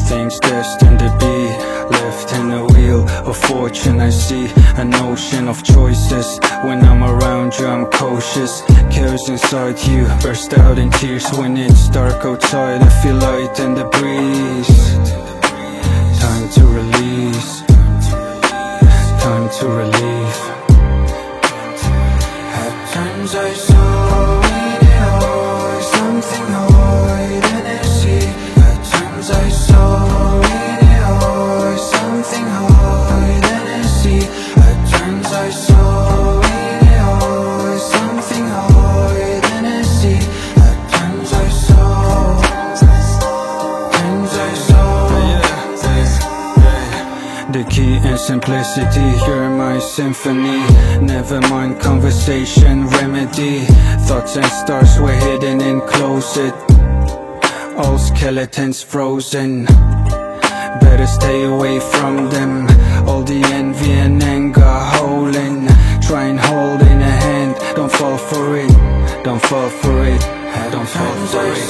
Everything's destined to be left in the wheel of fortune. I see an ocean of choices. When I'm around you, I'm cautious. Chaos inside you burst out in tears. When it's dark outside, I feel light in the breeze. Time to release, time to relieve. At times I saw in your eyes something hiding in the sea. At times I saw in your eyes something hiding in the sea. At times I saw in your eyes something hiding in the sea. At times I saw, times I saw. The key is simplicity, you're my symphony. Never mind conversation, remedy. Thoughts and stars were hidden in closet. All skeletons frozen. Better stay away from them. All the envy and anger holding. Try and hold in a hand. Don't fall for it. Don't fall for it. Don't fall for it.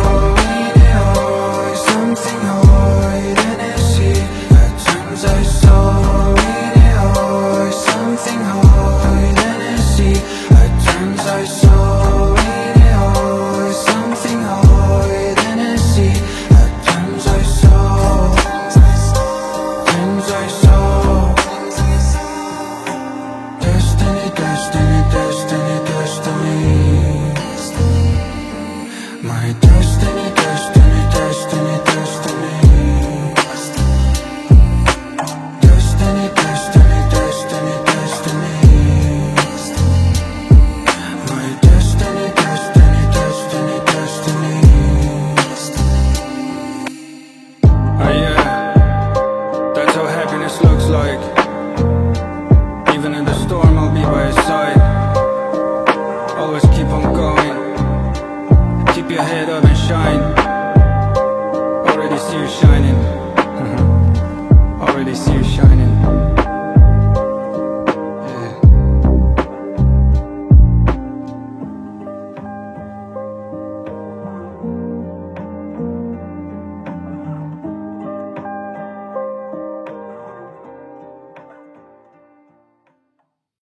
Something hiding in the sea. At times I saw in your eyes something hiding in the sea. At times I saw in your eyes something hiding in the sea. At times I saw, times I saw. Destiny, destiny, destiny, destiny. My destiny, destiny, destiny, destiny. Destiny, destiny, destiny, destiny. My destiny, destiny, destiny, destiny. Oh yeah, that's how happiness looks like. Even in the storm I'll be by his side. Always keep on going. Keep your head up and shine.